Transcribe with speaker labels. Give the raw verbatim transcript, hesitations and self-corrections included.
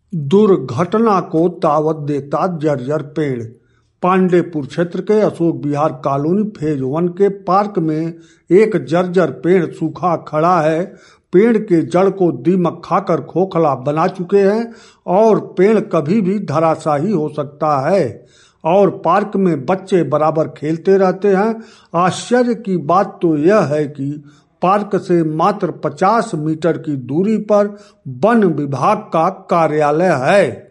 Speaker 1: दुर्घटना को दावत देता जर्जर पेड़। पांडेपुर क्षेत्र के Ashok Vihar colony phase one के पार्क में एक जर्जर पेड़ सूखा खड़ा है। पेड़ के जड़ को दीमक खाकर खोखला बना चुके हैं और पेड़ कभी भी धराशायी हो सकता है और पार्क में बच्चे बराबर खेलते रहते हैं। आश्चर्य की बात तो यह है कि पार्क से मात्र पचास मीटर की दूरी पर वन विभाग का कार्यालय है।